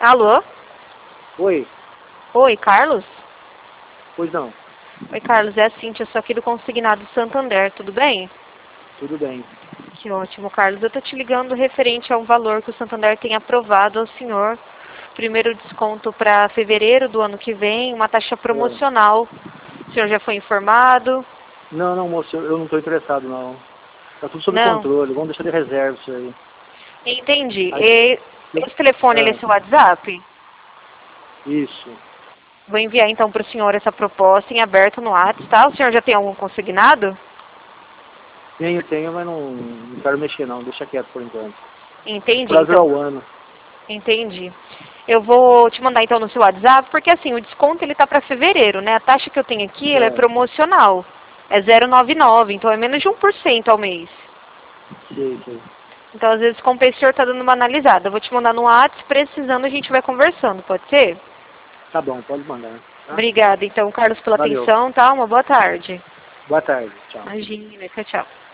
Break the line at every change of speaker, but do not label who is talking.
Alô?
Oi,
Oi, Carlos?
pois não,
Oi, Carlos, é a Cíntia, sou aqui do Consignado Santander, tudo bem?
tudo bem.
Que ótimo, Carlos. Eu tô te ligando referente ao valor que o Santander tem aprovado ao senhor. Primeiro desconto para fevereiro do ano que vem, uma taxa promocional. O senhor já foi informado?
Não, não, moço, eu não estou interessado, não. Tá tudo sob
Não?
controle, vamos deixar de reserva isso aí.
Entendi.
Aí,
E esse telefone, ele é seu WhatsApp?
isso.
Vou enviar então para o senhor essa proposta em aberto no WhatsApp, tá? O senhor já tem algum consignado?
Tenho, mas não quero mexer não, deixa quieto por enquanto.
Entendi,
Prazo é
então.
o ano.
Entendi. Eu vou te mandar então no seu WhatsApp, porque assim, o desconto ele tá para fevereiro, né? A taxa que eu tenho aqui, ela é
Certo.
promocional. É 0,99, então é menos de 1% ao mês.
Sei.
Então às vezes compensa o senhor tá dando uma analisada. Eu vou te mandar no WhatsApp, precisando a gente vai conversando, pode ser?
Tá bom, pode mandar. Tá?
Obrigada então, Carlos, pela
Valeu.
atenção, tá? Uma boa tarde.
Boa tarde, tchau.
Imagina, tchau, tchau.